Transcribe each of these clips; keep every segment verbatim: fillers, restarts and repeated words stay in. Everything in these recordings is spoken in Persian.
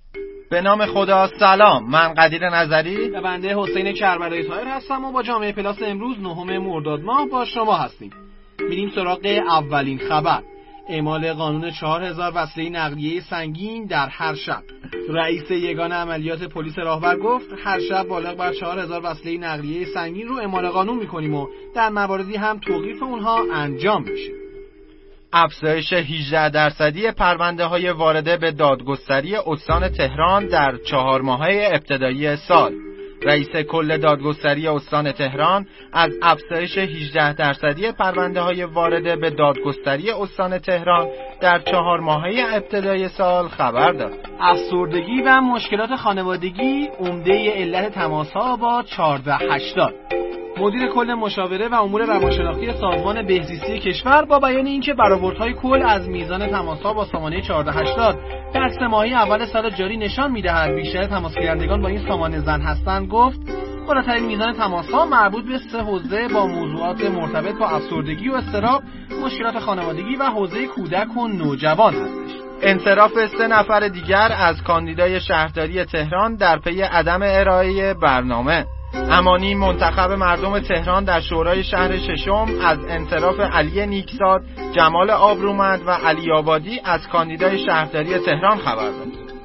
به نام خدا. سلام، من قدیر نظری و بنده حسین کربلایی طاهر هستم و با جامعه پلاس امروز نهم مرداد ماه با شما هستیم. میریم سراغ اولین خبر: اعمال قانون چهار هزار وسیله نقلیه سنگین در هر شب. رئیس یگان عملیات پلیس راهبر گفت هر شب بالغ بر چهار هزار وسیله نقلیه سنگین رو اعمال قانون میکنیم و در مواردی هم توقیف اونها انجام میشه. افزایش هجده درصدی پرونده های وارده به دادگستری استان تهران در چهار ماهه ابتدایی سال. رئیس کل دادگستری استان تهران از افزایش هجده درصدی پرونده های وارده به دادگستری استان تهران در چهار ماهه ابتدایی سال خبر داد. افسردگی و مشکلات خانوادگی عمده علت تماس‌ها با چهارده هشتاد. مدیر کل مشاوره و امور روانشناختی سازمان بهزیستی کشور با بیان اینکه برآوردهای کل از میزان تماس‌ها با سامانه چهارده هشتاد در سه ماهه اول سال جاری نشان می‌دهد بیشتر تماس گیرندگان با این سامانه زن هستند، گفت بالاترین میزان تماس‌ها مربوط به سه حوزه با موضوعات مرتبط با افسردگی و اضطراب، مشکلات خانوادگی و حوزه کودک و نوجوان هستش. انصراف سه نفر دیگر از کاندیدای شهرداری تهران در پی عدم ارائه برنامه. امانی منتخب مردم تهران در شورای شهر ششم از انصراف علی نیکزاد، جمال آبرومند و علی آبادی از کاندیدای شهرداری تهران خبر داد.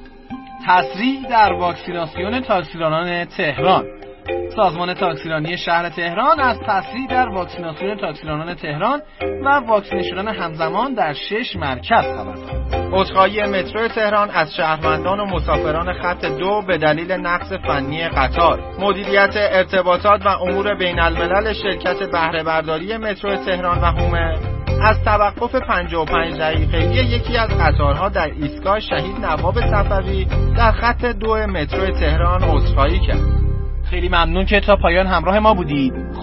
تسریع در واکسیناسیون تاکسیرانان تهران. سازمان تاکسیرانی شهر تهران از تسریع در واکسیناسیون تاکسیرانان تهران و واکسینه شدن همزمان در شش مرکز خبر داد. عذرخواهی مترو تهران از شهروندان و مسافران خط دو به دلیل نقص فنی قطار. مدیریت ارتباطات و امور بین الملل شرکت بهره برداری مترو تهران و هومه از توقف پنجاه و پنج دقیقه‌ای یکی از قطارها در ایستگاه شهید نواب صفوی در خط دو مترو تهران عذرخواهی کرد. خیلی ممنون که تا پایان همراه ما بودید.